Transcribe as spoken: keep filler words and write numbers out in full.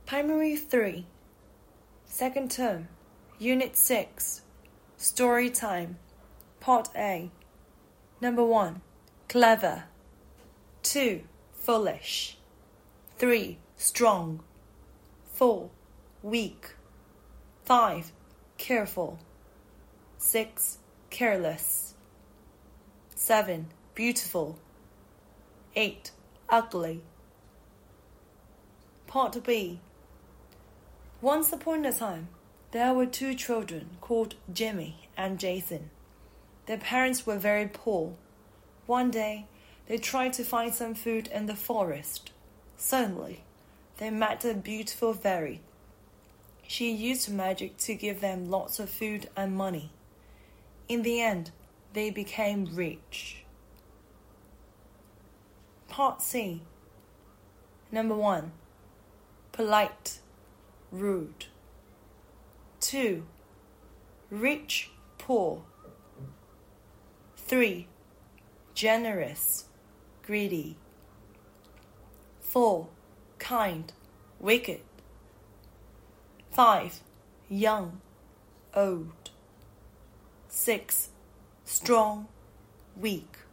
Primary three, Second Term, Unit six, Story Time, Part A. Number one, clever. two, foolish. three, strong. four, weak. five, careful. six, careless. seven, beautiful. eight, ugly. Part B. Once upon a time, there were two children called Jimmy and Jason. Their parents were very poor. One day, they tried to find some food in the forest. Suddenly, they met a beautiful fairy. She used magic to give them lots of food and money. In the end, they became rich. Part C. Number one, polite, rude. two, rich, poor. three, generous, greedy. four, kind, wicked. five, young, old. six, strong, weak.